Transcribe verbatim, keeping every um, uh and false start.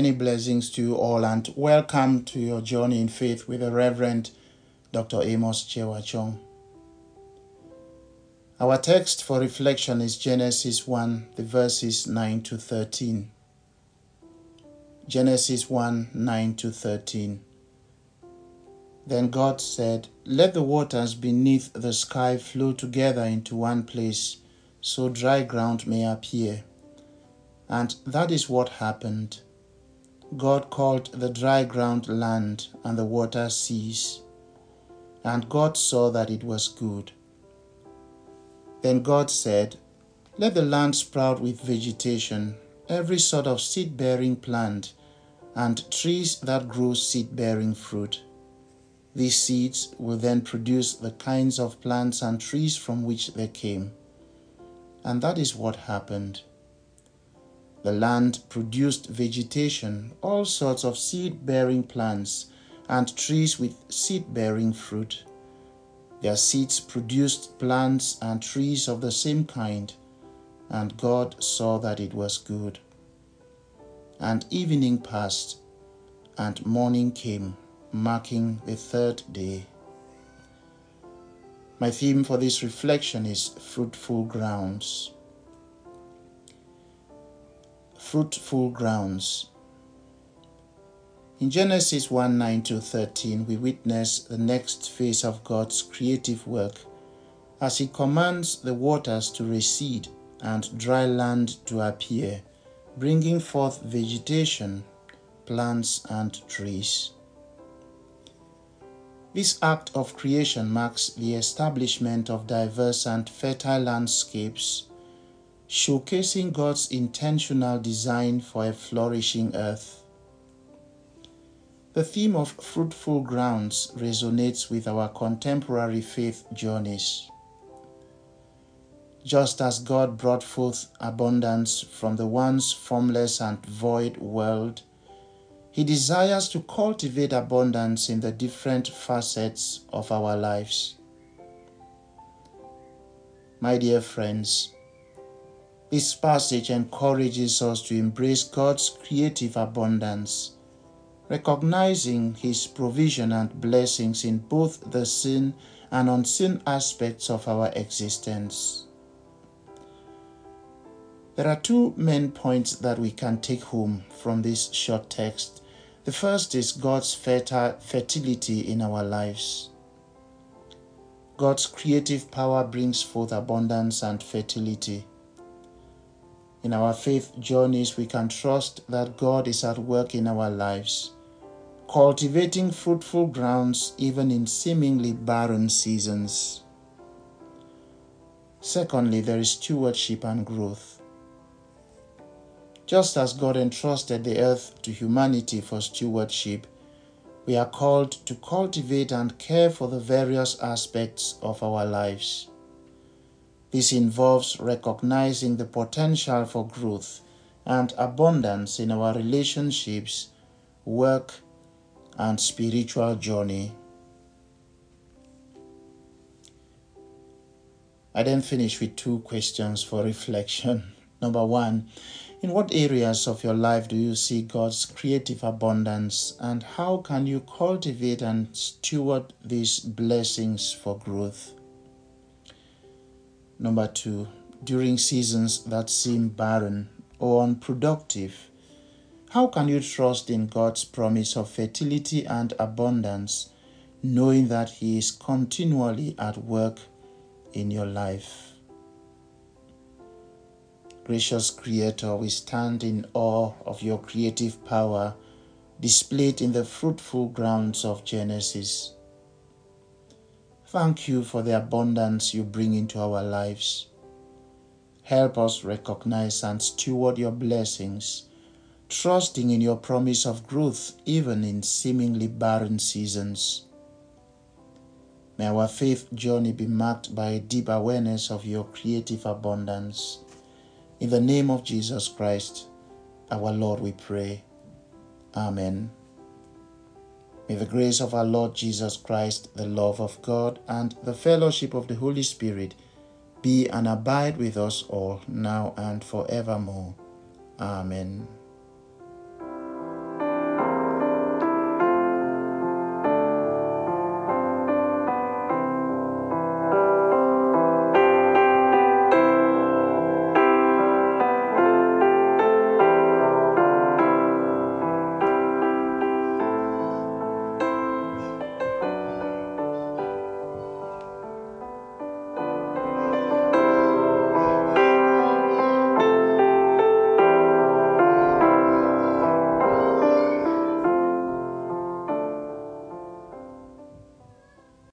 Many blessings to you all, and welcome to your journey in faith with the Reverend Doctor Amos Chewachong. Our text for reflection is Genesis one, the verses nine to thirteen. Genesis one, nine to thirteen. Then God said, "Let the waters beneath the sky flow together into one place, so dry ground may appear." And that is what happened. God called the dry ground land, and the water seas. And God saw that it was good. Then God said, "Let the land sprout with vegetation, every sort of seed-bearing plant, and trees that grow seed-bearing fruit. These seeds will then produce the kinds of plants and trees from which they came." And that is what happened. The land produced vegetation, all sorts of seed-bearing plants, and trees with seed-bearing fruit. Their seeds produced plants and trees of the same kind, and God saw that it was good. And evening passed, and morning came, marking the third day. My theme for this reflection is fruitful grounds. Fruitful grounds. In Genesis one, nine to thirteen, we witness the next phase of God's creative work as He commands the waters to recede and dry land to appear, bringing forth vegetation, plants, and trees. This act of creation marks the establishment of diverse and fertile landscapes, showcasing God's intentional design for a flourishing earth. The theme of fruitful grounds resonates with our contemporary faith journeys. Just as God brought forth abundance from the once formless and void world, He desires to cultivate abundance in the different facets of our lives. My dear friends, this passage encourages us to embrace God's creative abundance, recognizing His provision and blessings in both the seen and unseen aspects of our existence. There are two main points that we can take home from this short text. The first is God's fertile fertility in our lives. God's creative power brings forth abundance and fertility. In our faith journeys, we can trust that God is at work in our lives, cultivating fruitful grounds even in seemingly barren seasons. Secondly, there is stewardship and growth. Just as God entrusted the earth to humanity for stewardship, we are called to cultivate and care for the various aspects of our lives. This involves recognizing the potential for growth and abundance in our relationships, work, and spiritual journey. I then finish with two questions for reflection. Number one, in what areas of your life do you see God's creative abundance, and how can you cultivate and steward these blessings for growth? Number two, during seasons that seem barren or unproductive, how can you trust in God's promise of fertility and abundance, knowing that He is continually at work in your life? Gracious Creator, we stand in awe of your creative power displayed in the fruitful grounds of Genesis. Thank you for the abundance you bring into our lives. Help us recognize and steward your blessings, trusting in your promise of growth even in seemingly barren seasons. May our faith journey be marked by a deep awareness of your creative abundance. In the name of Jesus Christ, our Lord, we pray. Amen. May the grace of our Lord Jesus Christ, the love of God, and the fellowship of the Holy Spirit be and abide with us all, now and forevermore. Amen.